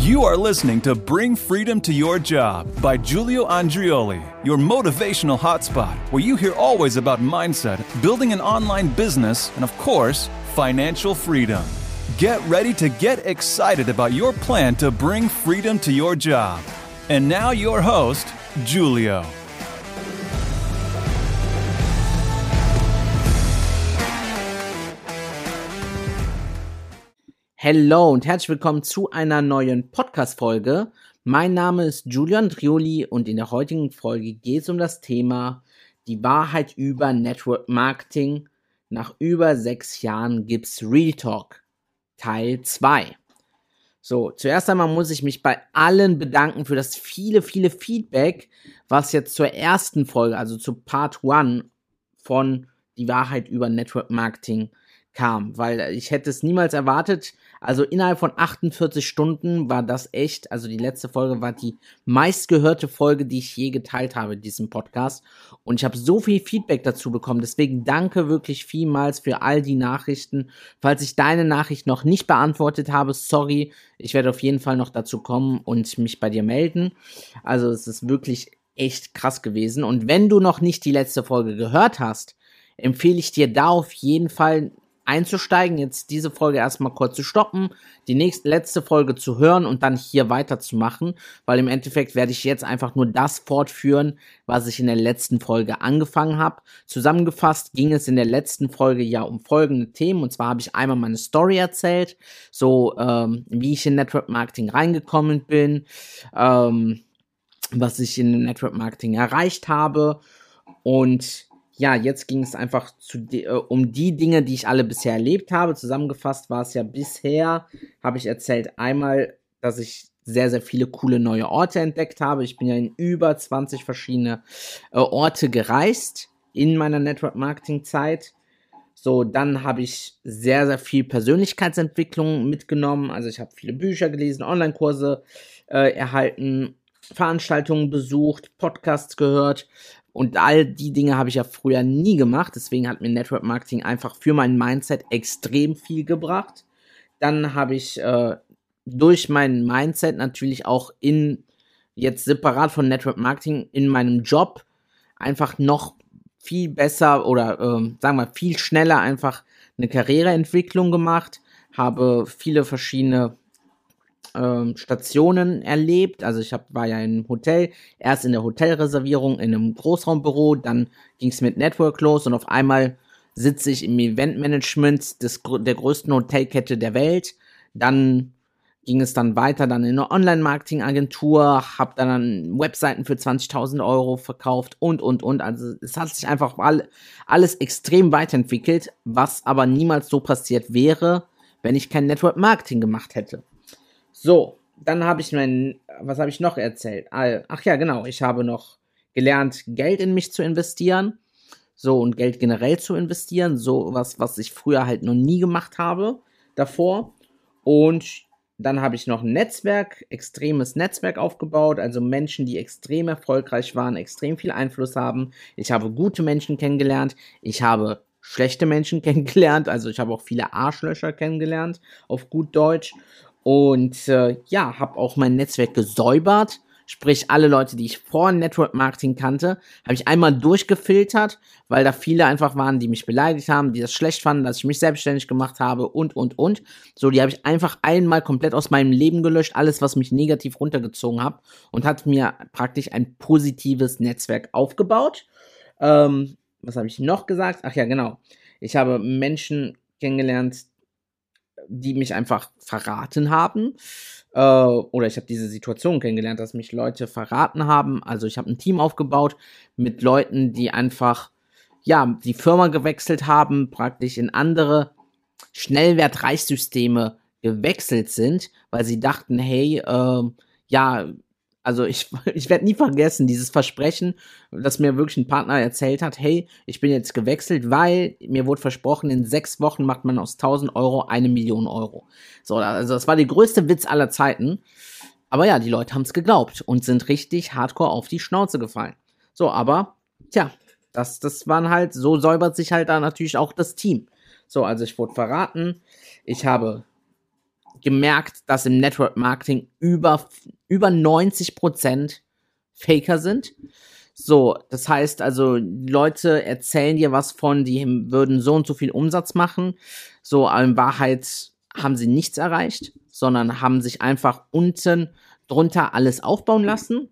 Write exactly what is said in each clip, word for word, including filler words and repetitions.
You are listening to Bring Freedom to Your Job by Giulio Andreoli, your motivational hotspot, where you hear always about mindset, building an online business, and of course, financial freedom. Get ready to get excited about your plan to bring freedom to your job. And now your host, Giulio. Hello und herzlich willkommen zu einer neuen Podcast-Folge. Mein Name ist Giulio Andreoli und in der heutigen Folge geht es um das Thema die Wahrheit über Network Marketing. Nach über sechs Jahren gibt's Real Talk, Teil zwei. So, zuerst einmal muss ich mich bei allen bedanken für das viele, viele Feedback, was jetzt zur ersten Folge, also zu Part eins von die Wahrheit über Network Marketing kam, weil ich hätte es niemals erwartet. Also innerhalb von achtundvierzig Stunden war das echt, also die letzte Folge war die meistgehörte Folge, die ich je geteilt habe in diesem Podcast, und ich habe so viel Feedback dazu bekommen, deswegen danke wirklich vielmals für all die Nachrichten. Falls ich deine Nachricht noch nicht beantwortet habe, sorry, ich werde auf jeden Fall noch dazu kommen und mich bei dir melden. Also es ist wirklich echt krass gewesen, und wenn du noch nicht die letzte Folge gehört hast, empfehle ich dir da auf jeden Fall einzusteigen, jetzt diese Folge erstmal kurz zu stoppen, die nächste, letzte Folge zu hören und dann hier weiterzumachen, weil im Endeffekt werde ich jetzt einfach nur das fortführen, was ich in der letzten Folge angefangen habe. Zusammengefasst ging es in der letzten Folge ja um folgende Themen, und zwar habe ich einmal meine Story erzählt, so ähm, wie ich in Network Marketing reingekommen bin, ähm, was ich in Network Marketing erreicht habe, und ja, jetzt ging es einfach zu de- äh, um die Dinge, die ich alle bisher erlebt habe. Zusammengefasst war es ja bisher, habe ich erzählt, einmal, dass ich sehr, sehr viele coole neue Orte entdeckt habe. Ich bin ja in über zwanzig verschiedene äh, Orte gereist in meiner Network-Marketing-Zeit. So, dann habe ich sehr, sehr viel Persönlichkeitsentwicklung mitgenommen. Also ich habe viele Bücher gelesen, Online-Kurse äh, erhalten, Veranstaltungen besucht, Podcasts gehört. Und all die Dinge habe ich ja früher nie gemacht, deswegen hat mir Network Marketing einfach für mein Mindset extrem viel gebracht. Dann habe ich äh, durch mein Mindset natürlich auch in, jetzt separat von Network Marketing, in meinem Job einfach noch viel besser oder äh, sagen wir viel schneller einfach eine Karriereentwicklung gemacht, habe viele verschiedene Ähm, Stationen erlebt. Also ich hab, war ja im Hotel, erst in der Hotelreservierung in einem Großraumbüro, dann ging es mit Network los und auf einmal sitze ich im Eventmanagement des, der größten Hotelkette der Welt. Dann ging es dann weiter, dann in eine Online-Marketing-Agentur, habe dann Webseiten für zwanzigtausend Euro verkauft und, und, und. Also es hat sich einfach all, alles extrem weiterentwickelt, was aber niemals so passiert wäre, wenn ich kein Network-Marketing gemacht hätte. So, dann habe ich mein, was habe ich noch erzählt? Ach ja, genau, ich habe noch gelernt, Geld in mich zu investieren. So, und Geld generell zu investieren. So was, was ich früher halt noch nie gemacht habe davor. Und dann habe ich noch ein Netzwerk, extremes Netzwerk aufgebaut. Also Menschen, die extrem erfolgreich waren, extrem viel Einfluss haben. Ich habe gute Menschen kennengelernt. Ich habe schlechte Menschen kennengelernt. Also ich habe auch viele Arschlöcher kennengelernt, auf gut Deutsch. Und äh, ja, habe auch mein Netzwerk gesäubert, sprich alle Leute, die ich vor Network Marketing kannte, habe ich einmal durchgefiltert, weil da viele einfach waren, die mich beleidigt haben, die das schlecht fanden, dass ich mich selbstständig gemacht habe und, und, und. So, die habe ich einfach einmal komplett aus meinem Leben gelöscht, alles, was mich negativ runtergezogen hat, und hat mir praktisch ein positives Netzwerk aufgebaut. Ähm, was habe ich noch gesagt? Ach ja, genau. Ich habe Menschen kennengelernt, die mich einfach verraten haben, äh, oder ich habe diese Situation kennengelernt, dass mich Leute verraten haben. Also ich habe ein Team aufgebaut mit Leuten, die einfach, ja, die Firma gewechselt haben, praktisch in andere Schnellwertreichsysteme gewechselt sind, weil sie dachten, hey, äh, ja, also ich, ich werde nie vergessen, dieses Versprechen, das mir wirklich ein Partner erzählt hat, hey, ich bin jetzt gewechselt, weil mir wurde versprochen, in sechs Wochen macht man aus tausend Euro eine Million Euro. So, also das war der größte Witz aller Zeiten. Aber ja, die Leute haben es geglaubt und sind richtig hardcore auf die Schnauze gefallen. So, aber, tja, das, das waren halt, so säubert sich halt da natürlich auch das Team. So, also ich wurde verraten, ich habe gemerkt, dass im Network Marketing über, über neunzig Prozent Faker sind. So, das heißt also, Leute erzählen dir was von, die würden so und so viel Umsatz machen. So, aber in Wahrheit haben sie nichts erreicht, sondern haben sich einfach unten drunter alles aufbauen lassen.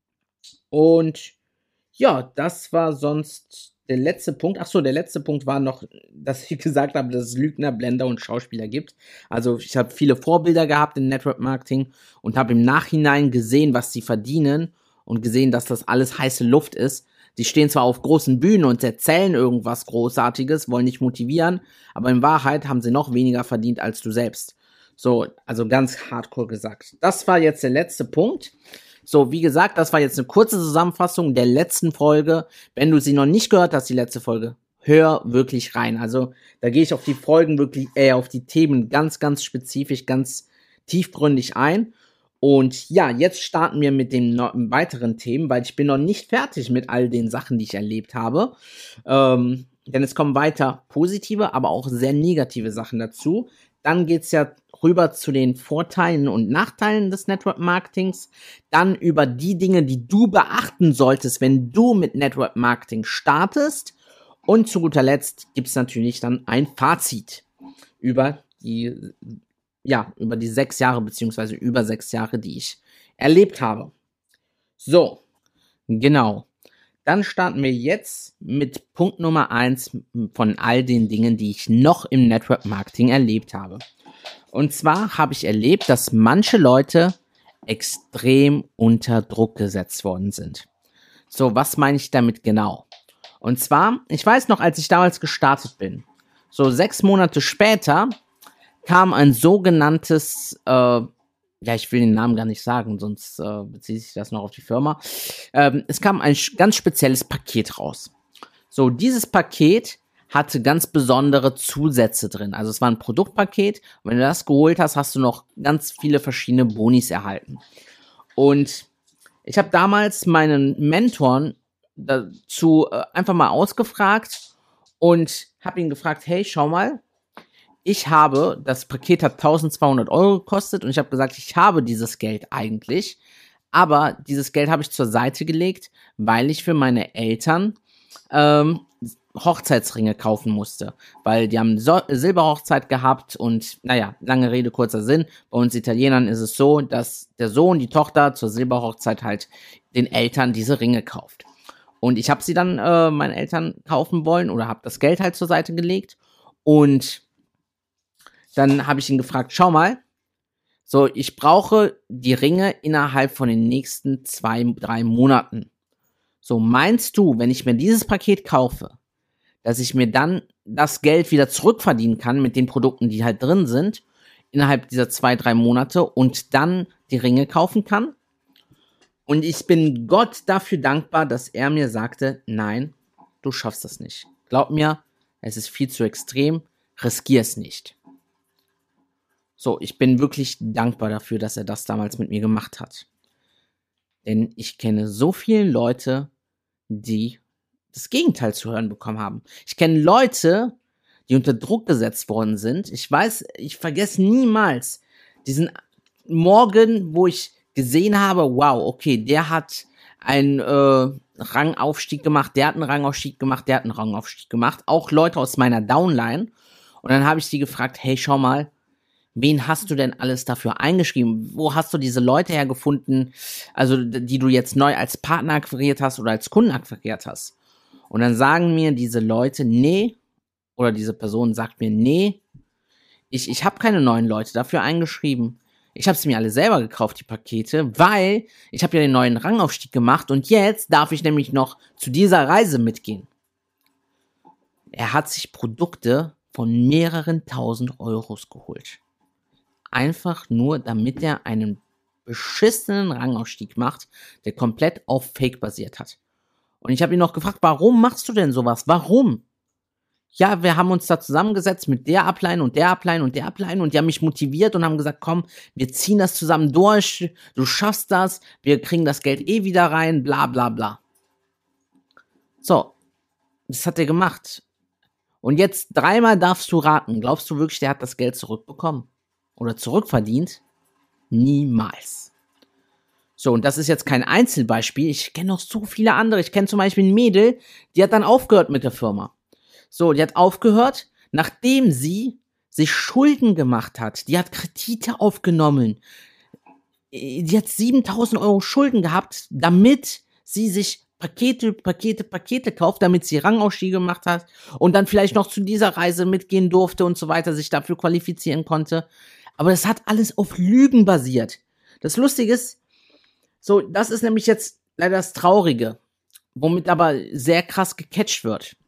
Und ja, das war sonst der letzte Punkt. Ach so, der letzte Punkt war noch, dass ich gesagt habe, dass es Lügner, Blender und Schauspieler gibt. Also ich habe viele Vorbilder gehabt im Network Marketing und habe im Nachhinein gesehen, was sie verdienen und gesehen, dass das alles heiße Luft ist. Die stehen zwar auf großen Bühnen und erzählen irgendwas Großartiges, wollen dich motivieren, aber in Wahrheit haben sie noch weniger verdient als du selbst. So, also ganz hardcore gesagt. Das war jetzt der letzte Punkt. So, wie gesagt, das war jetzt eine kurze Zusammenfassung der letzten Folge. Wenn du sie noch nicht gehört hast, die letzte Folge, hör wirklich rein. Also, da gehe ich auf die Folgen wirklich, äh, auf die Themen ganz, ganz spezifisch, ganz tiefgründig ein. Und ja, jetzt starten wir mit den no- weiteren Themen, weil ich bin noch nicht fertig mit all den Sachen, die ich erlebt habe. Ähm, denn es kommen weiter positive, aber auch sehr negative Sachen dazu. Dann geht's ja rüber zu den Vorteilen und Nachteilen des Network Marketings. Dann über die Dinge, die du beachten solltest, wenn du mit Network Marketing startest. Und zu guter Letzt gibt's natürlich dann ein Fazit über die, ja, über die sechs Jahre beziehungsweise über sechs Jahre, die ich erlebt habe. So, genau. Dann starten wir jetzt mit Punkt Nummer eins von all den Dingen, die ich noch im Network Marketing erlebt habe. Und zwar habe ich erlebt, dass manche Leute extrem unter Druck gesetzt worden sind. So, was meine ich damit genau? Und zwar, ich weiß noch, als ich damals gestartet bin, so sechs Monate später kam ein sogenanntes, äh, ja, ich will den Namen gar nicht sagen, sonst äh, bezieht sich das noch auf die Firma. Ähm, es kam ein sch- ganz spezielles Paket raus. So, dieses Paket hatte ganz besondere Zusätze drin. Also es war ein Produktpaket. Und wenn du das geholt hast, hast du noch ganz viele verschiedene Bonis erhalten. Und ich habe damals meinen Mentoren dazu äh, einfach mal ausgefragt und habe ihn gefragt, hey, schau mal, ich habe, das Paket hat eintausendzweihundert Euro gekostet und ich habe gesagt, ich habe dieses Geld eigentlich, aber dieses Geld habe ich zur Seite gelegt, weil ich für meine Eltern ähm, Hochzeitsringe kaufen musste, weil die haben so- Silberhochzeit gehabt und naja, lange Rede, kurzer Sinn, bei uns Italienern ist es so, dass der Sohn, die Tochter zur Silberhochzeit halt den Eltern diese Ringe kauft. Und ich habe sie dann äh, meinen Eltern kaufen wollen oder habe das Geld halt zur Seite gelegt und dann habe ich ihn gefragt, schau mal, so, ich brauche die Ringe innerhalb von den nächsten zwei, drei Monaten. So, meinst du, wenn ich mir dieses Paket kaufe, dass ich mir dann das Geld wieder zurückverdienen kann mit den Produkten, die halt drin sind, innerhalb dieser zwei, drei Monate und dann die Ringe kaufen kann? Und ich bin Gott dafür dankbar, dass er mir sagte, nein, du schaffst das nicht. Glaub mir, es ist viel zu extrem, riskier es nicht. So, ich bin wirklich dankbar dafür, dass er das damals mit mir gemacht hat. Denn ich kenne so viele Leute, die das Gegenteil zu hören bekommen haben. Ich kenne Leute, die unter Druck gesetzt worden sind. Ich weiß, ich vergesse niemals diesen Morgen, wo ich gesehen habe, wow, okay, der hat einen äh, Rangaufstieg gemacht, der hat einen Rangaufstieg gemacht, der hat einen Rangaufstieg gemacht. Auch Leute aus meiner Downline. Und dann habe ich sie gefragt, hey, schau mal, wen hast du denn alles dafür eingeschrieben? Wo hast du diese Leute hergefunden, also die du jetzt neu als Partner akquiriert hast oder als Kunden akquiriert hast? Und dann sagen mir diese Leute, nee, oder diese Person sagt mir, nee, ich, ich habe keine neuen Leute dafür eingeschrieben. Ich habe sie mir alle selber gekauft, die Pakete, weil ich habe ja den neuen Rangaufstieg gemacht und jetzt darf ich nämlich noch zu dieser Reise mitgehen. Er hat sich Produkte von mehreren tausend Euros geholt. Einfach nur, damit er einen beschissenen Rangaufstieg macht, der komplett auf Fake basiert hat. Und ich habe ihn noch gefragt, warum machst du denn sowas? Warum? Ja, wir haben uns da zusammengesetzt mit der Upline und der Upline und der Upline und die haben mich motiviert und haben gesagt, komm, wir ziehen das zusammen durch, du schaffst das, wir kriegen das Geld eh wieder rein, bla bla bla. So, das hat er gemacht. Und jetzt dreimal darfst du raten. Glaubst du wirklich, der hat das Geld zurückbekommen? oder zurückverdient? Niemals. So, und das ist jetzt kein Einzelbeispiel. Ich kenne noch so viele andere. Ich kenne zum Beispiel ein Mädel, die hat dann aufgehört mit der Firma. So, die hat aufgehört, nachdem sie sich Schulden gemacht hat. Die hat Kredite aufgenommen. Die hat siebentausend Euro Schulden gehabt, damit sie sich Pakete, Pakete, Pakete kauft, damit sie Rangausstiege gemacht hat und dann vielleicht noch zu dieser Reise mitgehen durfte und so weiter, sich dafür qualifizieren konnte. Aber das hat alles auf Lügen basiert. Das Lustige ist, so, das ist nämlich jetzt leider das Traurige, womit aber sehr krass gecatcht wird.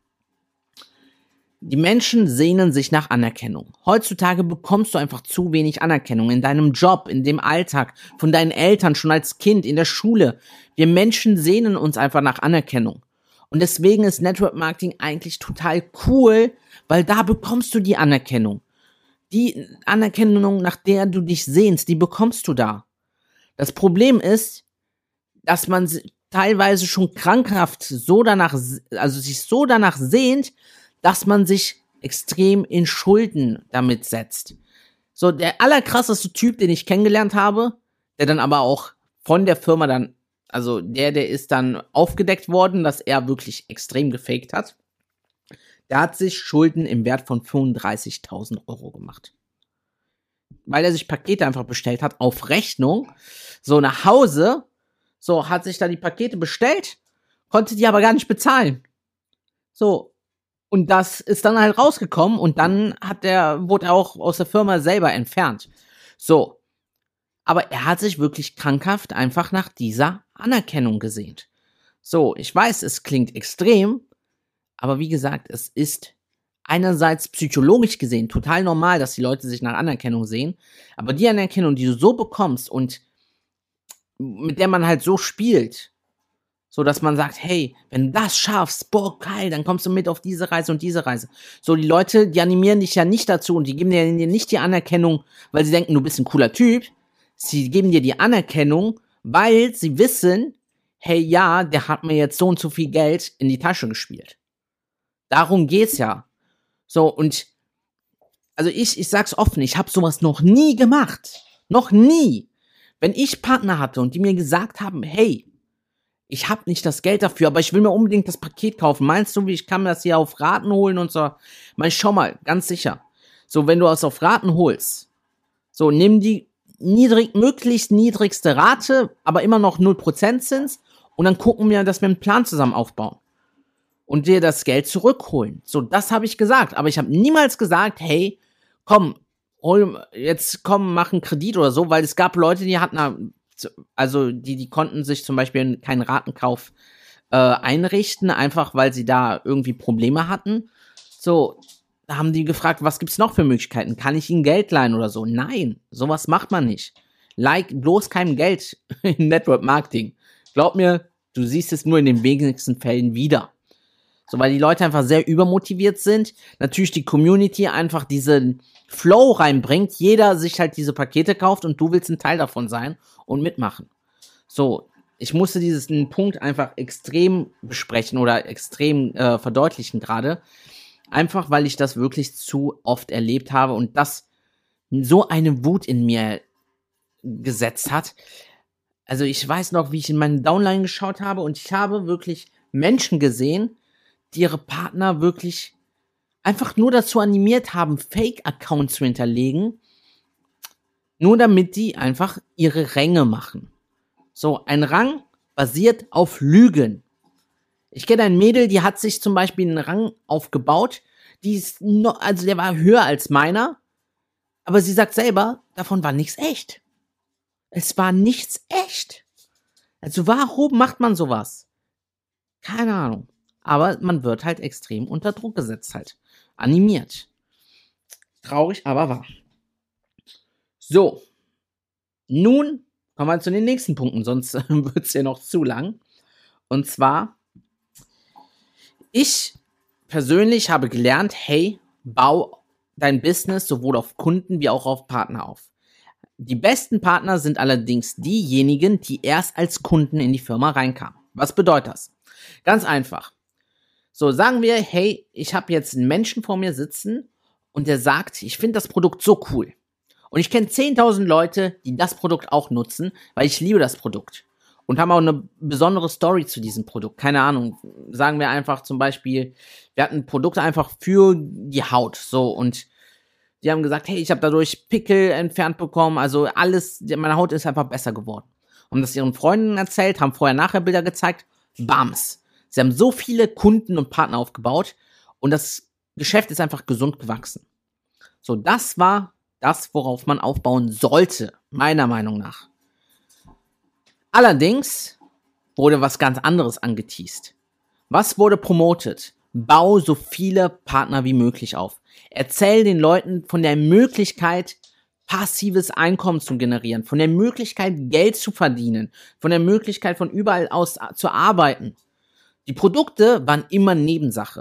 Die Menschen sehnen sich nach Anerkennung. Heutzutage bekommst du einfach zu wenig Anerkennung in deinem Job, in dem Alltag, von deinen Eltern, schon als Kind, in der Schule. Wir Menschen sehnen uns einfach nach Anerkennung. Und deswegen ist Network Marketing eigentlich total cool, weil da bekommst du die Anerkennung. Die Anerkennung, nach der du dich sehnst, die bekommst du da. Das Problem ist, dass man teilweise schon krankhaft so danach, also sich so danach sehnt, dass man sich extrem in Schulden damit setzt. So, der allerkrasseste Typ, den ich kennengelernt habe, der dann aber auch von der Firma dann, also der, der ist dann aufgedeckt worden, dass er wirklich extrem gefaked hat. Der hat sich Schulden im Wert von fünfunddreißigtausend Euro gemacht. Weil er sich Pakete einfach bestellt hat, auf Rechnung, so nach Hause, so hat sich da die Pakete bestellt, konnte die aber gar nicht bezahlen. So, und das ist dann halt rausgekommen und dann hat der, wurde er auch aus der Firma selber entfernt. So. Aber er hat sich wirklich krankhaft einfach nach dieser Anerkennung gesehnt. So, ich weiß, es klingt extrem, aber wie gesagt, es ist einerseits psychologisch gesehen total normal, dass die Leute sich nach Anerkennung sehen, aber die Anerkennung, die du so bekommst und mit der man halt so spielt, so dass man sagt, hey, wenn du das schaffst, boah, geil, dann kommst du mit auf diese Reise und diese Reise. So, die Leute, die animieren dich ja nicht dazu und die geben dir nicht die Anerkennung, weil sie denken, du bist ein cooler Typ. Sie geben dir die Anerkennung, weil sie wissen, hey, ja, der hat mir jetzt so und so viel Geld in die Tasche gespielt. Darum geht's ja. So, und also ich, ich sag's offen, ich habe sowas noch nie gemacht. Noch nie. Wenn ich Partner hatte und die mir gesagt haben, hey, ich habe nicht das Geld dafür, aber ich will mir unbedingt das Paket kaufen. Meinst du, wie ich kann mir das hier auf Raten holen und so? Mein, schau mal, ganz sicher. So, wenn du es auf Raten holst, so, nimm die niedrig, möglichst niedrigste Rate, aber immer noch null Prozent Zins und dann gucken wir, dass wir einen Plan zusammen aufbauen und dir das Geld zurückholen. So, das habe ich gesagt, aber ich habe niemals gesagt, hey, komm, hol, jetzt komm, mach einen Kredit oder so, weil es gab Leute, die hatten, also die, die konnten sich zum Beispiel keinen Ratenkauf äh, einrichten, einfach weil sie da irgendwie Probleme hatten. So, da haben die gefragt, was gibt's noch für Möglichkeiten? Kann ich ihnen Geld leihen oder so? Nein, sowas macht man nicht. Like bloß kein Geld in Network Marketing. Glaub mir, du siehst es nur in den wenigsten Fällen wieder. So, weil die Leute einfach sehr übermotiviert sind. Natürlich die Community einfach diesen Flow reinbringt. Jeder sich halt diese Pakete kauft und du willst ein Teil davon sein und mitmachen. So, ich musste diesen Punkt einfach extrem besprechen oder extrem äh, verdeutlichen gerade. Einfach, weil ich das wirklich zu oft erlebt habe und das so eine Wut in mir gesetzt hat. Also ich weiß noch, wie ich in meinen Downline geschaut habe und ich habe wirklich Menschen gesehen, die ihre Partner wirklich einfach nur dazu animiert haben, Fake-Accounts zu hinterlegen, nur damit die einfach ihre Ränge machen. So, ein Rang basiert auf Lügen. Ich kenne ein Mädel, die hat sich zum Beispiel einen Rang aufgebaut, die ist noch, also der war höher als meiner, aber sie sagt selber, davon war nichts echt. Es war nichts echt. Also warum macht man sowas? Keine Ahnung. Aber man wird halt extrem unter Druck gesetzt halt. Animiert. Traurig, aber wahr. So. Nun kommen wir zu den nächsten Punkten, sonst wird es ja noch zu lang. Und zwar, ich persönlich habe gelernt, hey, bau dein Business sowohl auf Kunden wie auch auf Partner auf. Die besten Partner sind allerdings diejenigen, die erst als Kunden in die Firma reinkamen. Was bedeutet das? Ganz einfach. So, sagen wir, hey, ich habe jetzt einen Menschen vor mir sitzen und der sagt, ich finde das Produkt so cool. Und ich kenne zehntausend Leute, die das Produkt auch nutzen, weil ich liebe das Produkt. Und haben auch eine besondere Story zu diesem Produkt. Keine Ahnung, sagen wir einfach zum Beispiel, wir hatten Produkte einfach für die Haut. So, und die haben gesagt, hey, ich habe dadurch Pickel entfernt bekommen. Also alles, meine Haut ist einfach besser geworden. Haben das ihren Freunden erzählt, haben vorher-nachher Bilder gezeigt. Bams. Sie haben so viele Kunden und Partner aufgebaut. Und das Geschäft ist einfach gesund gewachsen. So, das war das, worauf man aufbauen sollte, meiner Meinung nach. Allerdings wurde was ganz anderes angeteast. Was wurde promotet? Bau so viele Partner wie möglich auf. Erzähl den Leuten von der Möglichkeit, passives Einkommen zu generieren, von der Möglichkeit, Geld zu verdienen, von der Möglichkeit, von überall aus zu arbeiten. Die Produkte waren immer Nebensache.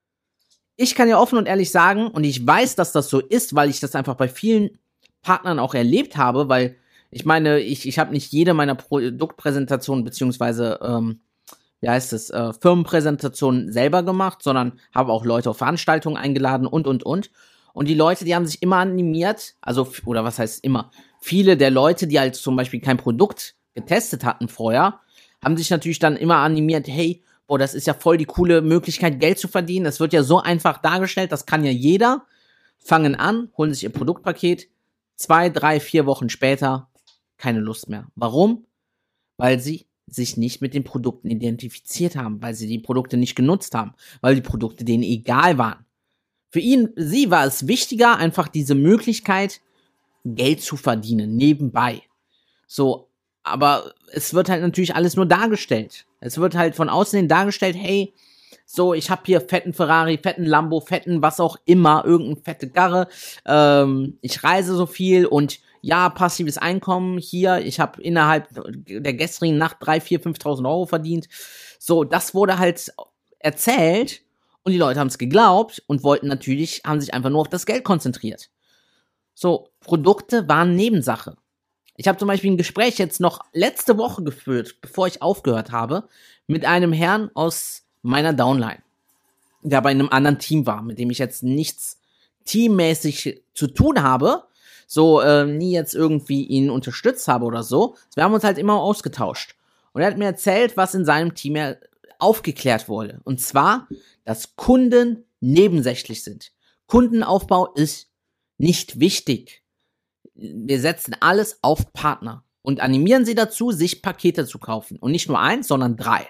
Ich kann ja offen und ehrlich sagen, und ich weiß, dass das so ist, weil ich das einfach bei vielen Partnern auch erlebt habe, weil ich meine, ich, ich habe nicht jede meiner Produktpräsentationen beziehungsweise, ähm, wie heißt es, äh, Firmenpräsentationen selber gemacht, sondern habe auch Leute auf Veranstaltungen eingeladen und, und, und. Und die Leute, die haben sich immer animiert, also, oder was heißt immer, viele der Leute, die halt zum Beispiel kein Produkt getestet hatten vorher, haben sich natürlich dann immer animiert, hey, boah, das ist ja voll die coole Möglichkeit, Geld zu verdienen. Das wird ja so einfach dargestellt, das kann ja jeder. Fangen an, holen sich ihr Produktpaket, zwei, drei, vier Wochen später keine Lust mehr. Warum? Weil sie sich nicht mit den Produkten identifiziert haben, weil sie die Produkte nicht genutzt haben, weil die Produkte denen egal waren. Für ihn, sie war es wichtiger, einfach diese Möglichkeit, Geld zu verdienen, nebenbei. So, aber es wird halt natürlich alles nur dargestellt. Es wird halt von außen hin dargestellt, hey, so, ich habe hier fetten Ferrari, fetten Lambo, fetten was auch immer, irgendeine fette Karre, ähm, ich reise so viel und ja, passives Einkommen hier, ich habe innerhalb der gestrigen Nacht drei, vier, fünftausend Euro verdient. So, das wurde halt erzählt und die Leute haben es geglaubt und wollten natürlich, haben sich einfach nur auf das Geld konzentriert. So, Produkte waren Nebensache. Ich habe zum Beispiel ein Gespräch jetzt noch letzte Woche geführt, bevor ich aufgehört habe, mit einem Herrn aus meiner Downline, der bei einem anderen Team war, mit dem ich jetzt nichts teammäßig zu tun habe, so äh, nie jetzt irgendwie ihn unterstützt habe oder so. Wir haben uns halt immer ausgetauscht. Und er hat mir erzählt, was in seinem Team ja aufgeklärt wurde. Und zwar, dass Kunden nebensächlich sind. Kundenaufbau ist nicht wichtig. Wir setzen alles auf Partner und animieren sie dazu, sich Pakete zu kaufen. Und nicht nur eins, sondern drei.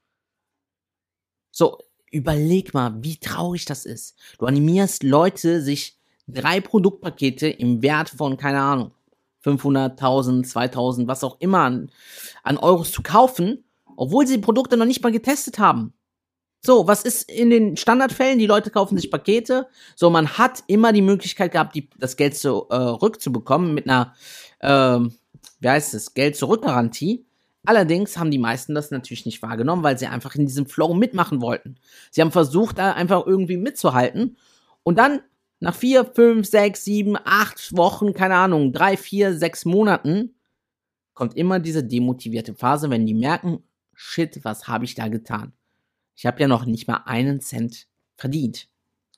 So, überleg mal, wie traurig das ist. Du animierst Leute, sich drei Produktpakete im Wert von, keine Ahnung, fünfhunderttausend, zweitausend, was auch immer an, an Euros zu kaufen, obwohl sie die Produkte noch nicht mal getestet haben. So, was ist in den Standardfällen? Die Leute kaufen sich Pakete. So, man hat immer die Möglichkeit gehabt, die, das Geld zurückzubekommen mit einer, ähm, wie heißt es, Geld-Zurück-Garantie. Allerdings haben die meisten das natürlich nicht wahrgenommen, weil sie einfach in diesem Flow mitmachen wollten. Sie haben versucht, da einfach irgendwie mitzuhalten. Und dann, nach vier, fünf, sechs, sieben, acht Wochen, keine Ahnung, drei, vier, sechs Monaten, kommt immer diese demotivierte Phase, wenn die merken, shit, was habe ich da getan? Ich habe ja noch nicht mal einen Cent verdient.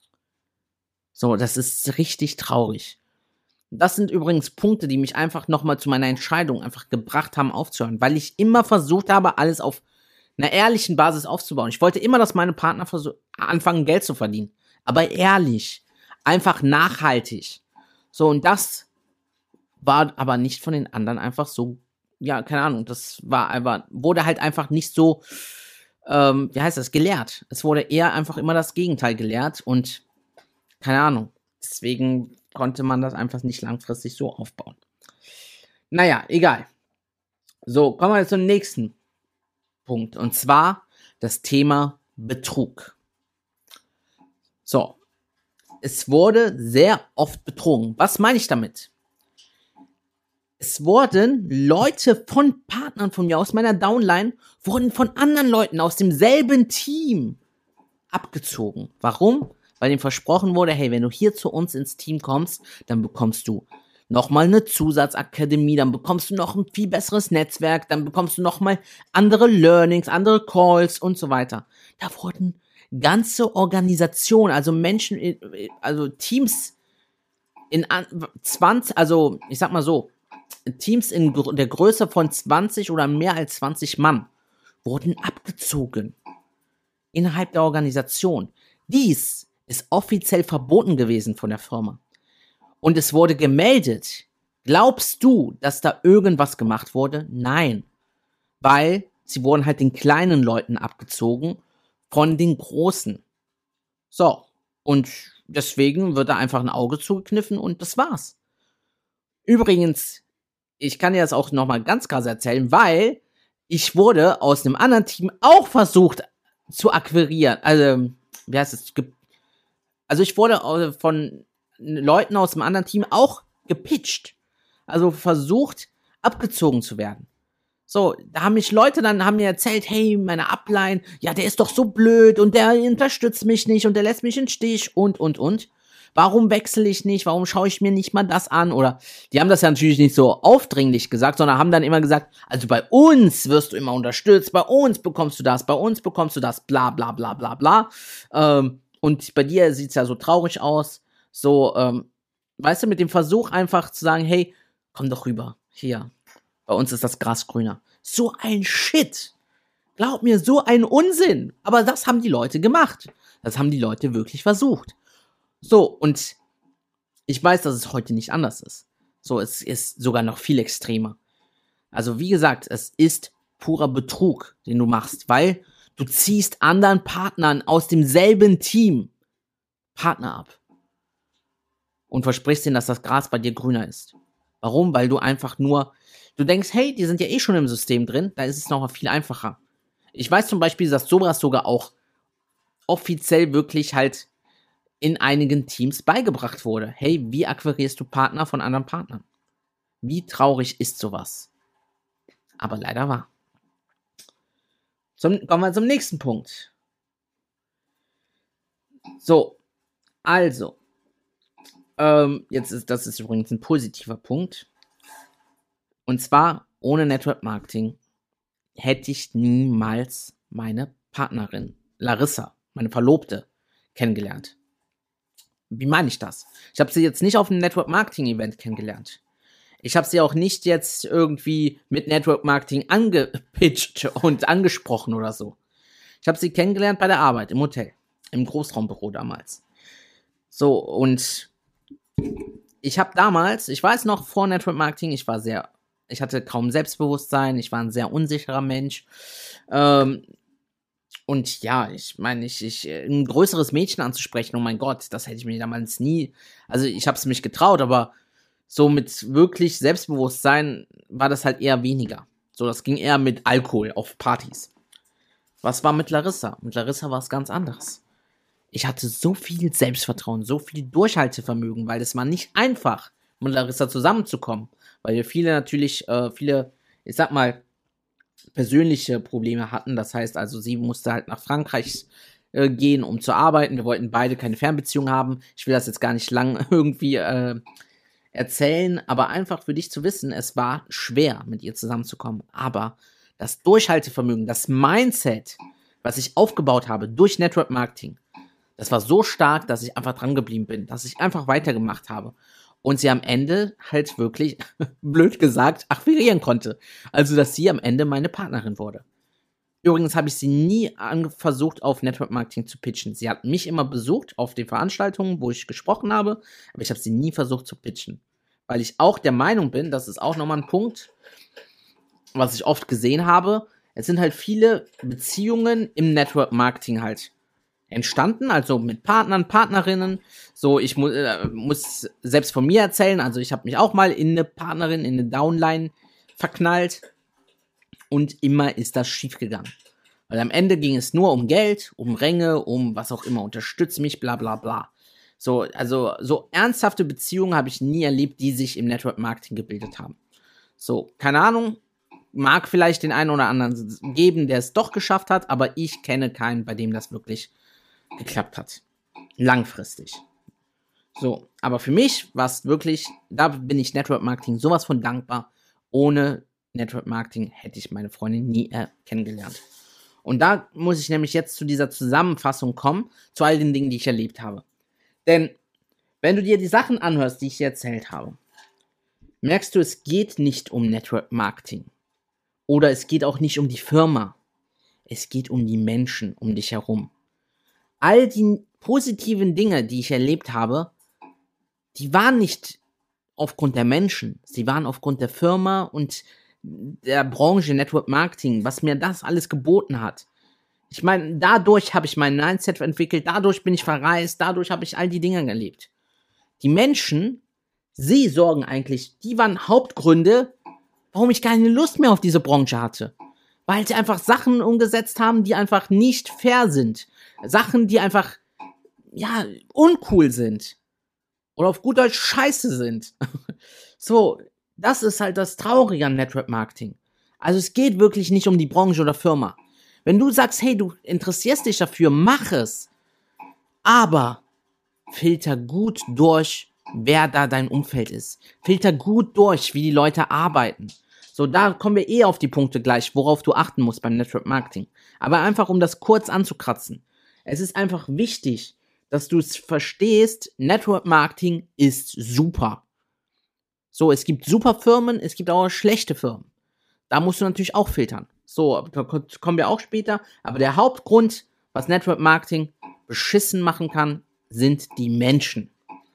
So, das ist richtig traurig. Das sind übrigens Punkte, die mich einfach nochmal zu meiner Entscheidung einfach gebracht haben, aufzuhören, weil ich immer versucht habe, alles auf einer ehrlichen Basis aufzubauen. Ich wollte immer, dass meine Partner versuch- anfangen, Geld zu verdienen. Aber ehrlich, einfach nachhaltig. So, und das war aber nicht von den anderen einfach so, ja, keine Ahnung, das war einfach, wurde halt einfach nicht so, ähm, wie heißt das, gelehrt. Es wurde eher einfach immer das Gegenteil gelehrt und keine Ahnung. Deswegen konnte man das einfach nicht langfristig so aufbauen. Naja, egal. So, kommen wir jetzt zum nächsten Punkt. Und zwar das Thema Betrug. So. Es wurde sehr oft betrogen. Was meine ich damit? Es wurden Leute von Partnern von mir aus meiner Downline, wurden von anderen Leuten aus demselben Team abgezogen. Warum? Weil ihnen versprochen wurde, hey, wenn du hier zu uns ins Team kommst, dann bekommst du nochmal eine Zusatzakademie, dann bekommst du noch ein viel besseres Netzwerk, dann bekommst du nochmal andere Learnings, andere Calls und so weiter. Da wurden ganze Organisationen, also Menschen, also Teams in zwanzig, also ich sag mal so, Teams in der Größe von zwanzig oder mehr als zwanzig Mann wurden abgezogen innerhalb der Organisation. Dies ist offiziell verboten gewesen von der Firma. Und es wurde gemeldet. Glaubst du, dass da irgendwas gemacht wurde? Nein. Weil sie wurden halt den kleinen Leuten abgezogen von den Großen. So. Und deswegen wird da einfach ein Auge zugekniffen und das war's. Übrigens, ich kann dir das auch nochmal ganz krass erzählen, weil ich wurde aus einem anderen Team auch versucht zu akquirieren. Also, wie heißt es? Also ich wurde von Leuten aus einem anderen Team auch gepitcht. Also versucht, abgezogen zu werden. So, da haben mich Leute dann, haben mir erzählt, hey, meine Upline, ja, der ist doch so blöd und der unterstützt mich nicht und der lässt mich im Stich und, und, und. Warum wechsle ich nicht? Warum schaue ich mir nicht mal das an? Oder, die haben das ja natürlich nicht so aufdringlich gesagt, sondern haben dann immer gesagt, also bei uns wirst du immer unterstützt, bei uns bekommst du das, bei uns bekommst du das, bla, bla, bla, bla, bla. Ähm, und bei dir sieht's ja so traurig aus. So, ähm, weißt du, mit dem Versuch einfach zu sagen, hey, komm doch rüber, hier. Bei uns ist das Gras grüner. So ein Shit. Glaub mir, so ein Unsinn. Aber das haben die Leute gemacht. Das haben die Leute wirklich versucht. So, und ich weiß, dass es heute nicht anders ist. So, es ist sogar noch viel extremer. Also, wie gesagt, es ist purer Betrug, den du machst, weil du ziehst anderen Partnern aus demselben Team Partner ab. Und versprichst ihnen, dass das Gras bei dir grüner ist. Warum? Weil du einfach nur, du denkst, hey, die sind ja eh schon im System drin, da ist es noch viel einfacher. Ich weiß zum Beispiel, dass sowas sogar auch offiziell wirklich halt in einigen Teams beigebracht wurde. Hey, wie akquirierst du Partner von anderen Partnern? Wie traurig ist sowas? Aber leider wahr. Zum, kommen wir zum nächsten Punkt. So, also, ähm, jetzt ist, das ist übrigens ein positiver Punkt. Und zwar, ohne Network Marketing hätte ich niemals meine Partnerin, Larissa, meine Verlobte, kennengelernt. Wie meine ich das? Ich habe sie jetzt nicht auf einem Network Marketing Event kennengelernt. Ich habe sie auch nicht jetzt irgendwie mit Network Marketing angepitcht und angesprochen oder so. Ich habe sie kennengelernt bei der Arbeit im Hotel, im Großraumbüro damals. So, und ich habe damals, ich weiß noch, vor Network Marketing, ich war sehr, ich hatte kaum Selbstbewusstsein, ich war ein sehr unsicherer Mensch. Ähm, Und ja, ich meine, ich, ich, ein größeres Mädchen anzusprechen, oh mein Gott, das hätte ich mir damals nie, also ich habe es mich getraut, aber so mit wirklich Selbstbewusstsein war das halt eher weniger. So, das ging eher mit Alkohol auf Partys. Was war mit Larissa? Mit Larissa war es ganz anders. Ich hatte so viel Selbstvertrauen, so viel Durchhaltevermögen, weil es war nicht einfach, mit Larissa zusammenzukommen, weil wir viele natürlich, äh, viele, ich sag mal, persönliche Probleme hatten. Das heißt also, sie musste halt nach Frankreich äh, gehen, um zu arbeiten. Wir wollten beide keine Fernbeziehung haben. Ich will das jetzt gar nicht lang irgendwie äh, erzählen, aber einfach für dich zu wissen, es war schwer, mit ihr zusammenzukommen. Aber das Durchhaltevermögen, das Mindset, was ich aufgebaut habe durch Network Marketing, das war so stark, dass ich einfach dran geblieben bin, dass ich einfach weitergemacht habe. Und sie am Ende halt wirklich, blöd gesagt, akquirieren konnte. Also, dass sie am Ende meine Partnerin wurde. Übrigens habe ich sie nie versucht, auf Network Marketing zu pitchen. Sie hat mich immer besucht auf den Veranstaltungen, wo ich gesprochen habe, aber ich habe sie nie versucht zu pitchen. Weil ich auch der Meinung bin, das ist auch nochmal ein Punkt, was ich oft gesehen habe, es sind halt viele Beziehungen im Network Marketing halt entstanden, also mit Partnern, Partnerinnen. So, ich mu- äh, muss selbst von mir erzählen, also ich habe mich auch mal in eine Partnerin, in eine Downline verknallt und immer ist das schief gegangen. Weil am Ende ging es nur um Geld, um Ränge, um was auch immer, unterstütz mich, bla bla bla. So, also so ernsthafte Beziehungen habe ich nie erlebt, die sich im Network Marketing gebildet haben. So, keine Ahnung, mag vielleicht den einen oder anderen geben, der es doch geschafft hat, aber ich kenne keinen, bei dem das wirklich geklappt hat. Langfristig. So, aber für mich war es wirklich, da bin ich Network Marketing sowas von dankbar. Ohne Network Marketing hätte ich meine Freundin nie äh, kennengelernt. Und da muss ich nämlich jetzt zu dieser Zusammenfassung kommen, zu all den Dingen, die ich erlebt habe. Denn Wenn du dir die Sachen anhörst, die ich dir erzählt habe, merkst du, es geht nicht um Network Marketing. Oder es geht auch nicht um die Firma. Es geht um die Menschen um dich herum. All die positiven Dinge, die ich erlebt habe, die waren nicht aufgrund der Menschen. Sie waren aufgrund der Firma und der Branche Network Marketing, was mir das alles geboten hat. Ich meine, dadurch habe ich mein Mindset entwickelt, dadurch bin ich verreist, dadurch habe ich all die Dinge erlebt. Die Menschen, sie sorgen eigentlich, die waren Hauptgründe, warum ich keine Lust mehr auf diese Branche hatte. Weil sie einfach Sachen umgesetzt haben, die einfach nicht fair sind. Sachen, die einfach, ja, uncool sind. Oder auf gut Deutsch scheiße sind. So, das ist halt das Traurige an Network Marketing. Also es geht wirklich nicht um die Branche oder Firma. Wenn du sagst, hey, du interessierst dich dafür, mach es. Aber filter gut durch, wer da dein Umfeld ist. Filter gut durch, wie die Leute arbeiten. So, da kommen wir eh auf die Punkte gleich, worauf du achten musst beim Network Marketing. Aber einfach, um das kurz anzukratzen. Es ist einfach wichtig, dass du es verstehst, Network Marketing ist super. So, es gibt super Firmen, es gibt auch schlechte Firmen. Da musst du natürlich auch filtern. So, da kommen wir auch später. Aber der Hauptgrund, was Network Marketing beschissen machen kann, sind die Menschen.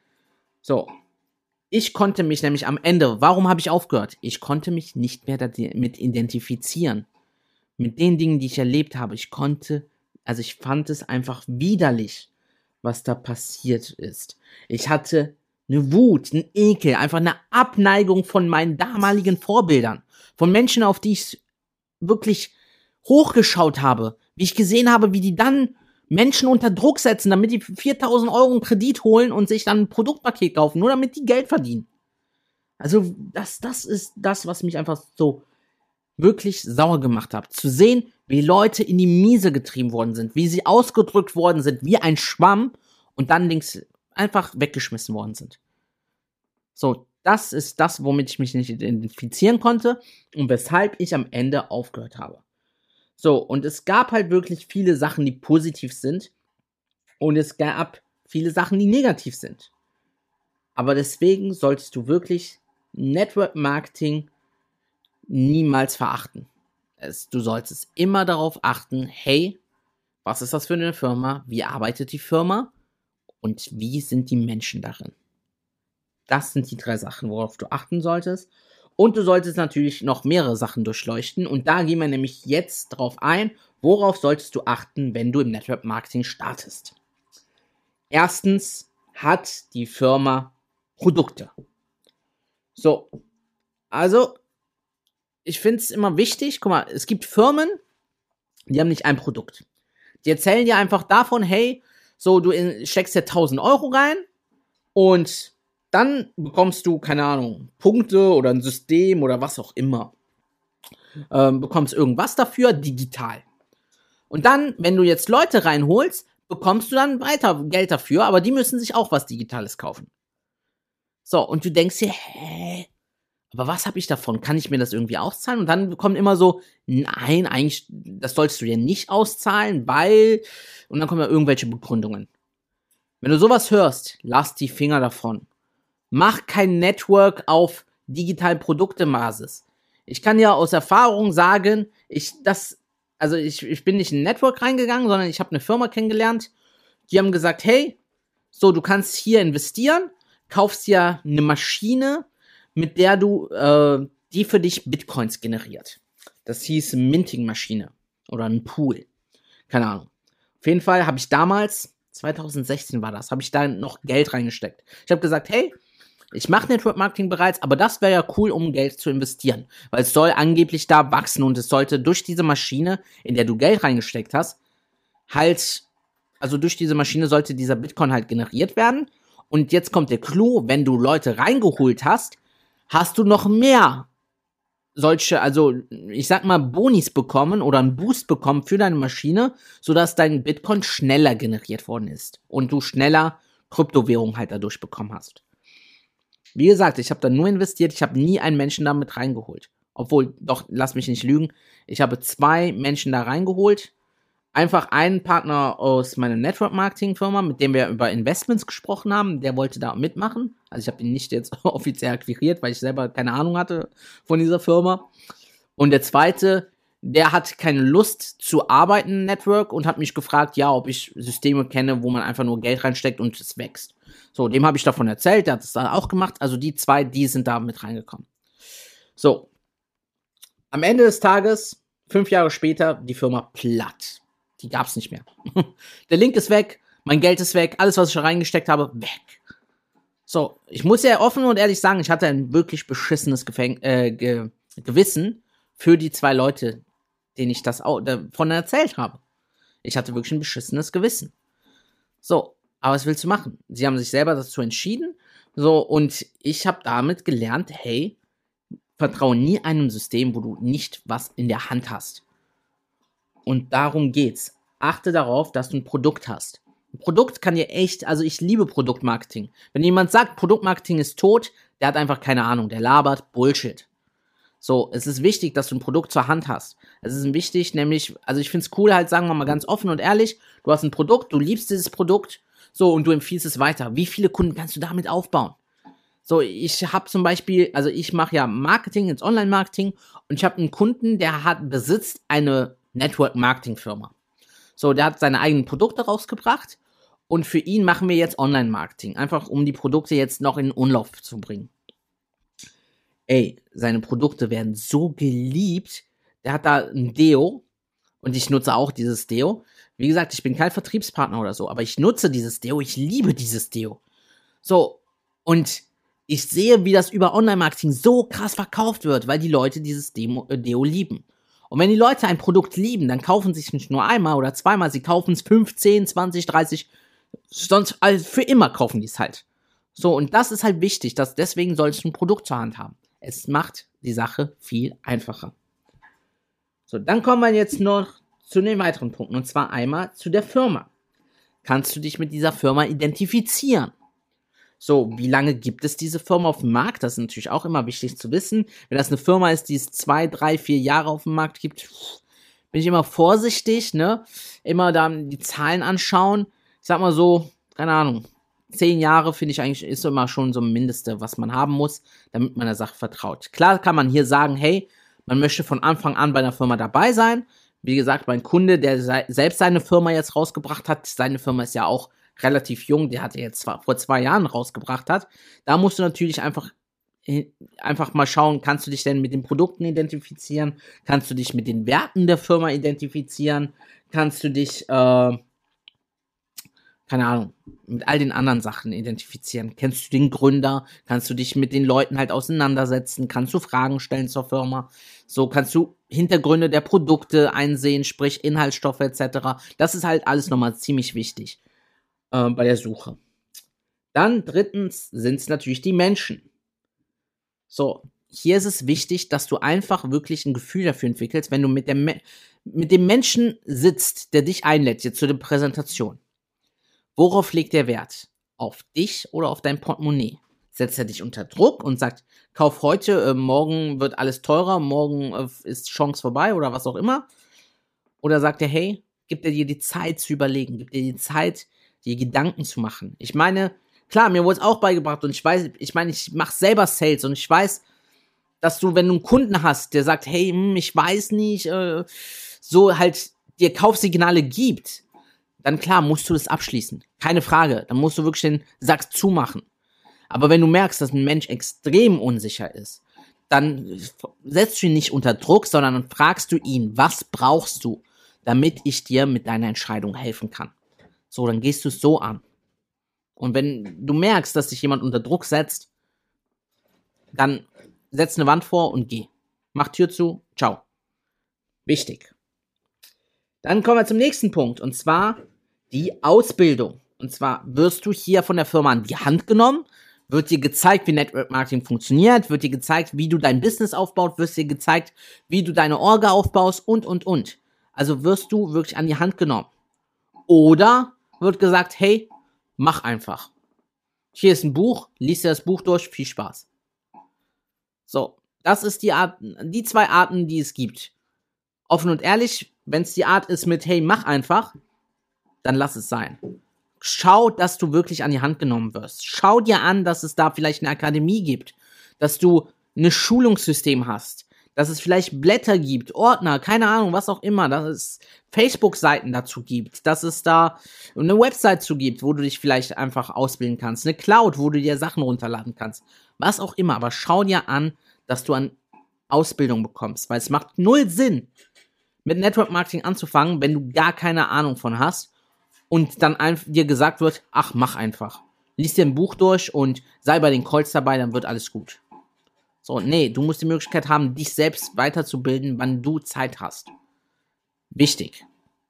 So, ich konnte mich nämlich am Ende, warum habe ich aufgehört? Ich konnte mich nicht mehr damit identifizieren. Mit den Dingen, die ich erlebt habe. Ich konnte, also ich fand es einfach widerlich, was da passiert ist. Ich hatte eine Wut, einen Ekel, einfach eine Abneigung von meinen damaligen Vorbildern. Von Menschen, auf die ich wirklich hochgeschaut habe. Wie ich gesehen habe, wie die dann Menschen unter Druck setzen, damit die viertausend Euro einen Kredit holen und sich dann ein Produktpaket kaufen, nur damit die Geld verdienen. Also das, das ist das, was mich einfach so wirklich sauer gemacht hat. Zu sehen, wie Leute in die Miese getrieben worden sind, wie sie ausgedrückt worden sind, wie ein Schwamm und dann links einfach weggeschmissen worden sind. So, das ist das, womit ich mich nicht identifizieren konnte und weshalb ich am Ende aufgehört habe. So, und es gab halt wirklich viele Sachen, die positiv sind und es gab viele Sachen, die negativ sind. Aber deswegen solltest du wirklich Network Marketing niemals verachten. Es, du solltest immer darauf achten, hey, was ist das für eine Firma? Wie arbeitet die Firma? Und wie sind die Menschen darin? Das sind die drei Sachen, worauf du achten solltest. Und du solltest natürlich noch mehrere Sachen durchleuchten. Und da gehen wir nämlich jetzt drauf ein, worauf solltest du achten, wenn du im Network Marketing startest. Erstens, hat die Firma Produkte. So, also, ich finde es immer wichtig, guck mal, es gibt Firmen, die haben nicht ein Produkt. Die erzählen dir einfach davon, hey, so, du in, steckst dir tausend Euro rein und dann bekommst du, keine Ahnung, Punkte oder ein System oder was auch immer. Ähm, bekommst irgendwas dafür, digital. Und dann, wenn du jetzt Leute reinholst, bekommst du dann weiter Geld dafür, aber die müssen sich auch was Digitales kaufen. So, und du denkst dir, hä? Aber was habe ich davon? Kann ich mir das irgendwie auszahlen? Und dann kommen immer so, nein, eigentlich, das sollst du dir nicht auszahlen, weil... Und dann kommen ja irgendwelche Begründungen. Wenn du sowas hörst, lass die Finger davon. Mach kein Network auf digitalen Produktebasis. Ich kann ja aus Erfahrung sagen, ich das, also ich, ich bin nicht in ein Network reingegangen, sondern ich habe eine Firma kennengelernt, die haben gesagt, hey, so, du kannst hier investieren, kaufst dir eine Maschine, mit der du, äh, die für dich Bitcoins generiert. Das hieß Minting-Maschine oder ein Pool. Keine Ahnung. Auf jeden Fall habe ich damals, zwanzig sechzehn war das, habe ich da noch Geld reingesteckt. Ich habe gesagt, hey, ich mache Network Marketing bereits, aber das wäre ja cool, um Geld zu investieren. Weil es soll angeblich da wachsen und es sollte durch diese Maschine, in der du Geld reingesteckt hast, halt, also durch diese Maschine sollte dieser Bitcoin halt generiert werden. Und jetzt kommt der Clou, wenn du Leute reingeholt hast, hast du noch mehr solche, also ich sag mal Bonis bekommen oder einen Boost bekommen für deine Maschine, sodass dein Bitcoin schneller generiert worden ist und du schneller Kryptowährung halt dadurch bekommen hast. Wie gesagt, ich habe da nur investiert, ich habe nie einen Menschen da mit reingeholt. Obwohl, doch, lass mich nicht lügen, ich habe zwei Menschen da reingeholt. einfach einen Partner aus meiner Network-Marketing-Firma, mit dem wir über Investments gesprochen haben, der wollte da mitmachen. Also ich habe ihn nicht jetzt offiziell akquiriert, weil ich selber keine Ahnung hatte von dieser Firma. Und der zweite, der hat keine Lust zu arbeiten im Network und hat mich gefragt, ja, ob ich Systeme kenne, wo man einfach nur Geld reinsteckt und es wächst. So, dem habe ich davon erzählt, der hat es dann auch gemacht. Also die zwei, die sind da mit reingekommen. So, am Ende des Tages, fünf Jahre später, die Firma platt. Die gab es nicht mehr. Der Link ist weg, mein Geld ist weg, alles, was ich da reingesteckt habe, weg. So, ich muss ja offen und ehrlich sagen, ich hatte ein wirklich beschissenes Gefäng- äh, Ge- Gewissen für die zwei Leute, denen ich das auch davon erzählt habe. Ich hatte wirklich ein beschissenes Gewissen. So, aber was willst du machen? Sie haben sich selber dazu entschieden. So, und ich habe damit gelernt, hey, vertraue nie einem System, wo du nicht was in der Hand hast. Und darum geht's. Achte darauf, dass du ein Produkt hast. Ein Produkt kann dir echt, also ich liebe Produktmarketing. Wenn jemand sagt, Produktmarketing ist tot, der hat einfach keine Ahnung, der labert Bullshit. So, es ist wichtig, dass du ein Produkt zur Hand hast. Es ist wichtig, nämlich, also ich finde es cool, halt, sagen wir mal ganz offen und ehrlich, du hast ein Produkt, du liebst dieses Produkt, so, und du empfiehlst es weiter. Wie viele Kunden kannst du damit aufbauen? So, ich habe zum Beispiel, also ich mache ja Marketing, ins Online-Marketing, und ich habe einen Kunden, der hat, besitzt eine Network-Marketing-Firma. So, der hat seine eigenen Produkte rausgebracht, und für ihn machen wir jetzt Online-Marketing, einfach um die Produkte jetzt noch in Umlauf zu bringen. Ey, seine Produkte werden so geliebt. Der hat da ein Deo und ich nutze auch dieses Deo. Wie gesagt, ich bin kein Vertriebspartner oder so, aber ich nutze dieses Deo. Ich liebe dieses Deo. So, und ich sehe, wie das über Online-Marketing so krass verkauft wird, weil die Leute dieses Demo, äh, Deo lieben. Und wenn die Leute ein Produkt lieben, dann kaufen sie es nicht nur einmal oder zweimal, sie kaufen es fünfzehn, zwanzig, dreißig, sonst also für immer kaufen die es halt. So, und das ist halt wichtig, dass deswegen sollst du ein Produkt zur Hand haben. Es macht die Sache viel einfacher. So, dann kommen wir jetzt noch zu den weiteren Punkten. Und zwar einmal zu der Firma. Kannst du dich mit dieser Firma identifizieren? So, wie lange gibt es diese Firma auf dem Markt? Das ist natürlich auch immer wichtig zu wissen. Wenn das eine Firma ist, die es zwei, drei, vier Jahre auf dem Markt gibt, bin ich immer vorsichtig, ne? Immer da die Zahlen anschauen. Ich sag mal so, keine Ahnung, zehn Jahre finde ich eigentlich, ist immer schon so ein Mindeste, was man haben muss, damit man der Sache vertraut. Klar kann man hier sagen, hey, man möchte von Anfang an bei einer Firma dabei sein. Wie gesagt, mein Kunde, der se- selbst seine Firma jetzt rausgebracht hat, seine Firma ist ja auch relativ jung, der hat er jetzt zwar vor zwei Jahren rausgebracht hat. Da musst du natürlich einfach, einfach mal schauen, kannst du dich denn mit den Produkten identifizieren? Kannst du dich mit den Werten der Firma identifizieren? Kannst du dich, äh, keine Ahnung, mit all den anderen Sachen identifizieren. Kennst du den Gründer? Kannst du dich mit den Leuten halt auseinandersetzen? Kannst du Fragen stellen zur Firma? So kannst du Hintergründe der Produkte einsehen, sprich Inhaltsstoffe et cetera. Das ist halt alles nochmal ziemlich wichtig äh, bei der Suche. Dann drittens sind es natürlich die Menschen. So, hier ist es wichtig, dass du einfach wirklich ein Gefühl dafür entwickelst, wenn du mit, der Me- mit dem Menschen sitzt, der dich einlädt, jetzt zu der Präsentation. Worauf legt der Wert? Auf dich oder auf dein Portemonnaie? Setzt er dich unter Druck und sagt, kauf heute, äh, morgen wird alles teurer, morgen äh, ist Chance vorbei oder was auch immer? Oder sagt er, hey, gibt er dir die Zeit zu überlegen, gibt dir die Zeit, dir Gedanken zu machen? Ich meine, klar, mir wurde es auch beigebracht und ich weiß, ich meine, ich mache selber Sales und ich weiß, dass du, wenn du einen Kunden hast, der sagt, hey, hm, ich weiß nicht, äh, so halt dir Kaufsignale gibt, dann klar, musst du das abschließen. Keine Frage. Dann musst du wirklich den Sack zumachen. Aber wenn du merkst, dass ein Mensch extrem unsicher ist, dann setzt du ihn nicht unter Druck, sondern fragst du ihn, was brauchst du, damit ich dir mit deiner Entscheidung helfen kann. So, dann gehst du es so an. Und wenn du merkst, dass dich jemand unter Druck setzt, dann setz eine Wand vor und geh. Mach Tür zu, ciao. Wichtig. Dann kommen wir zum nächsten Punkt, und zwar die Ausbildung. Und zwar wirst du hier von der Firma an die Hand genommen, wird dir gezeigt, wie Network Marketing funktioniert, wird dir gezeigt, wie du dein Business aufbaust, wird dir gezeigt, wie du deine Orga aufbaust und, und, und. Also wirst du wirklich an die Hand genommen. Oder wird gesagt, hey, mach einfach. Hier ist ein Buch, lies dir das Buch durch, viel Spaß. So, das ist die Art, die zwei Arten, die es gibt. Offen und ehrlich, wenn es die Art ist mit, hey, mach einfach, dann lass es sein. Schau, dass du wirklich an die Hand genommen wirst. Schau dir an, dass es da vielleicht eine Akademie gibt, dass du ein Schulungssystem hast, dass es vielleicht Blätter gibt, Ordner, keine Ahnung, was auch immer, dass es Facebook-Seiten dazu gibt, dass es da eine Website zu gibt, wo du dich vielleicht einfach ausbilden kannst, eine Cloud, wo du dir Sachen runterladen kannst, was auch immer, aber schau dir an, dass du an Ausbildung bekommst, weil es macht null Sinn, mit Network Marketing anzufangen, wenn du gar keine Ahnung von hast und dann ein, dir gesagt wird, ach, mach einfach. Lies dir ein Buch durch und sei bei den Calls dabei, dann wird alles gut. So, nee, du musst die Möglichkeit haben, dich selbst weiterzubilden, wann du Zeit hast. Wichtig.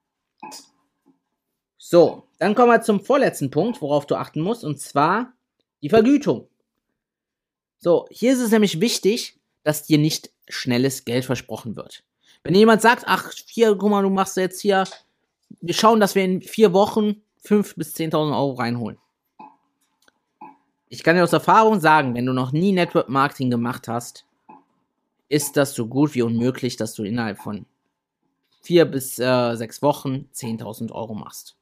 So, dann kommen wir zum vorletzten Punkt, worauf du achten musst, und zwar die Vergütung. So, hier ist es nämlich wichtig, dass dir nicht schnelles Geld versprochen wird. Wenn jemand sagt, ach, hier, guck mal, du machst jetzt hier, wir schauen, dass wir in vier Wochen fünftausend bis zehntausend Euro reinholen. Ich kann dir aus Erfahrung sagen, wenn du noch nie Network Marketing gemacht hast, ist das so gut wie unmöglich, dass du innerhalb von vier bis äh, sechs Wochen zehntausend Euro machst.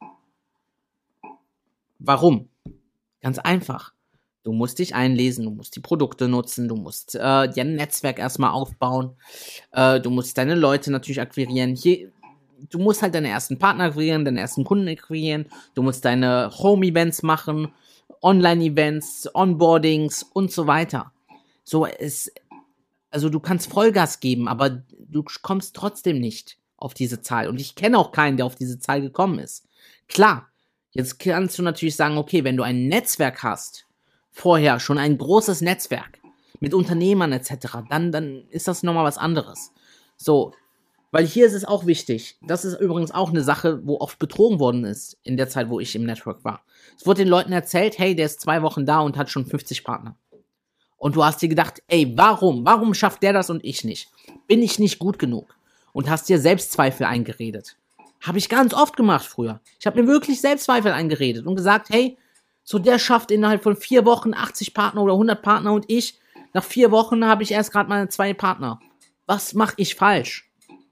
Warum? Ganz einfach. Du musst dich einlesen, du musst die Produkte nutzen, du musst äh, dir ein Netzwerk erstmal aufbauen, äh, du musst deine Leute natürlich akquirieren. Hier, du musst halt deine ersten Partner akquirieren, deine ersten Kunden akquirieren, du musst deine Home-Events machen, Online-Events, Onboardings und so weiter. So, es, also du kannst Vollgas geben, aber du kommst trotzdem nicht auf diese Zahl. Und ich kenne auch keinen, der auf diese Zahl gekommen ist. Klar, jetzt kannst du natürlich sagen, okay, wenn du ein Netzwerk hast, vorher schon ein großes Netzwerk mit Unternehmern et cetera, dann, dann ist das nochmal was anderes. So, weil hier ist es auch wichtig, das ist übrigens auch eine Sache, wo oft betrogen worden ist in der Zeit, wo ich im Network war. Es wurde den Leuten erzählt, hey, der ist zwei Wochen da und hat schon fünfzig Partner. Und du hast dir gedacht, ey, warum? Warum schafft der das und ich nicht? Bin ich nicht gut genug? Und hast dir Selbstzweifel eingeredet. Habe ich ganz oft gemacht früher. Ich habe mir wirklich Selbstzweifel eingeredet und gesagt, hey, so der schafft innerhalb von vier Wochen achtzig Partner oder hundert Partner und ich, nach vier Wochen habe ich erst gerade meine zwei Partner. Was mache ich falsch?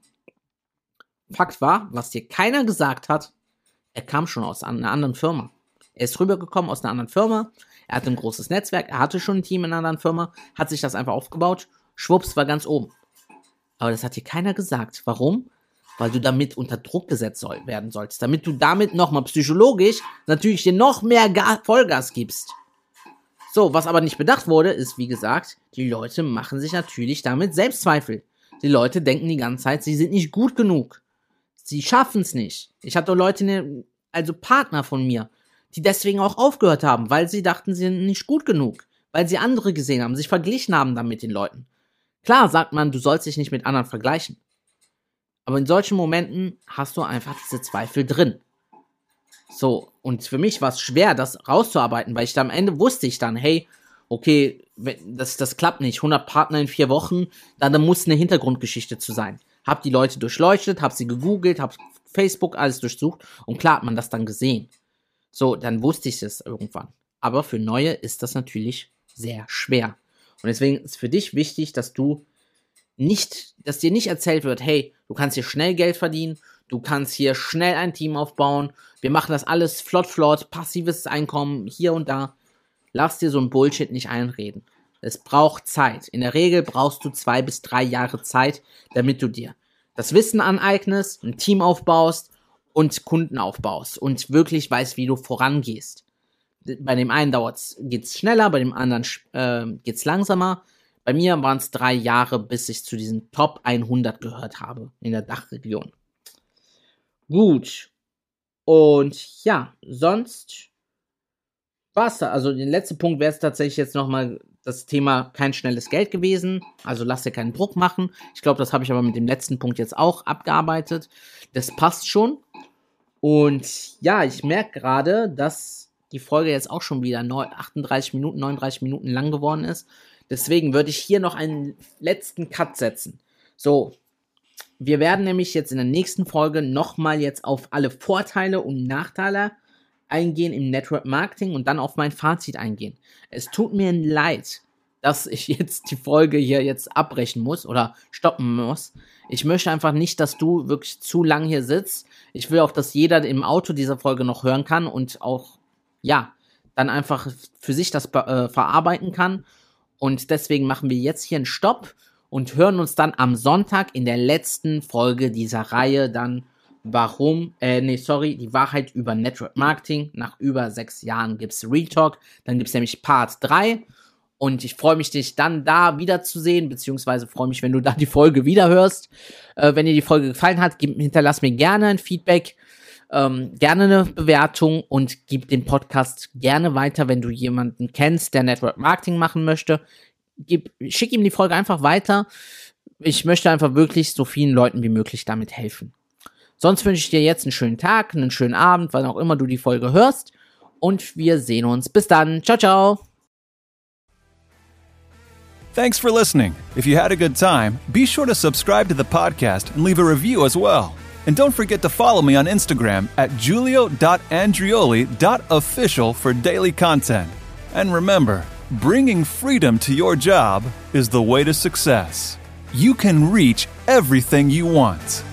Fakt war, was dir keiner gesagt hat, er kam schon aus einer anderen Firma. Er ist rübergekommen aus einer anderen Firma, er hatte ein großes Netzwerk, er hatte schon ein Team in einer anderen Firma, hat sich das einfach aufgebaut, schwupps, war ganz oben. Aber das hat dir keiner gesagt. Warum? Weil du damit unter Druck gesetzt soll, werden sollst. Damit du damit nochmal psychologisch natürlich dir noch mehr Ga- Vollgas gibst. So, was aber nicht bedacht wurde, ist, wie gesagt, die Leute machen sich natürlich damit Selbstzweifel. Die Leute denken die ganze Zeit, sie sind nicht gut genug. Sie schaffen es nicht. Ich hatte Leute, ne, also Partner von mir, die deswegen auch aufgehört haben, weil sie dachten, sie sind nicht gut genug. Weil sie andere gesehen haben, sich verglichen haben dann mit den Leuten. Klar sagt man, du sollst dich nicht mit anderen vergleichen. Aber in solchen Momenten hast du einfach diese Zweifel drin. So, und für mich war es schwer, das rauszuarbeiten, weil ich da am Ende wusste ich dann, hey, okay, das, das klappt nicht, hundert Partner in vier Wochen, dann, dann muss eine Hintergrundgeschichte zu sein. Hab die Leute durchleuchtet, hab sie gegoogelt, hab Facebook alles durchsucht und klar hat man das dann gesehen. So, dann wusste ich es irgendwann. Aber für Neue ist das natürlich sehr schwer. Und deswegen ist für dich wichtig, dass du nicht, dass dir nicht erzählt wird, hey, du kannst hier schnell Geld verdienen, du kannst hier schnell ein Team aufbauen, wir machen das alles flott, flott, passives Einkommen, hier und da. Lass dir so ein Bullshit nicht einreden. Es braucht Zeit. In der Regel brauchst du zwei bis drei Jahre Zeit, damit du dir das Wissen aneignest, ein Team aufbaust und Kunden aufbaust und wirklich weißt, wie du vorangehst. Bei dem einen dauert's, geht's schneller, bei dem anderen äh, geht's langsamer. Bei mir waren es drei Jahre, bis ich zu diesen Top hundert gehört habe in der Dachregion. Gut. Und ja, sonst war's da. Also der letzte Punkt wäre es tatsächlich jetzt nochmal das Thema kein schnelles Geld gewesen. Also lass dir keinen Druck machen. Ich glaube, das habe ich aber mit dem letzten Punkt jetzt auch abgearbeitet. Das passt schon. Und ja, ich merke gerade, dass die Folge jetzt auch schon wieder achtunddreißig Minuten, neununddreißig Minuten lang geworden ist. Deswegen würde ich hier noch einen letzten Cut setzen. So, wir werden nämlich jetzt in der nächsten Folge nochmal jetzt auf alle Vorteile und Nachteile eingehen im Network Marketing und dann auf mein Fazit eingehen. Es tut mir leid, dass ich jetzt die Folge hier jetzt abbrechen muss oder stoppen muss. Ich möchte einfach nicht, dass du wirklich zu lang hier sitzt. Ich will auch, dass jeder im Auto diese Folge noch hören kann und auch, ja, dann einfach für sich das äh, verarbeiten kann. Und deswegen machen wir jetzt hier einen Stopp und hören uns dann am Sonntag in der letzten Folge dieser Reihe dann, warum, äh, nee, sorry, die Wahrheit über Network Marketing. Nach über sechs Jahren gibt's Real Talk. Dann gibt's nämlich Part drei. Und ich freue mich, dich dann da wiederzusehen, beziehungsweise freue mich, wenn du da die Folge wieder hörst. Äh, wenn dir die Folge gefallen hat, gib, hinterlass mir gerne ein Feedback, ähm, gerne eine Bewertung und gib den Podcast gerne weiter, wenn du jemanden kennst, der Network Marketing machen möchte. Gib, schick ihm die Folge einfach weiter. Ich möchte einfach wirklich so vielen Leuten wie möglich damit helfen. Sonst wünsche ich dir jetzt einen schönen Tag, einen schönen Abend, wann auch immer du die Folge hörst. Und wir sehen uns. Bis dann. Ciao, ciao. Thanks for listening. If you had a good time, be sure to subscribe to the podcast and leave a review as well. And don't forget to follow me on Instagram at julio dot andrioli dot official for daily content. And remember, bringing freedom to your job is the way to success. You can reach everything you want.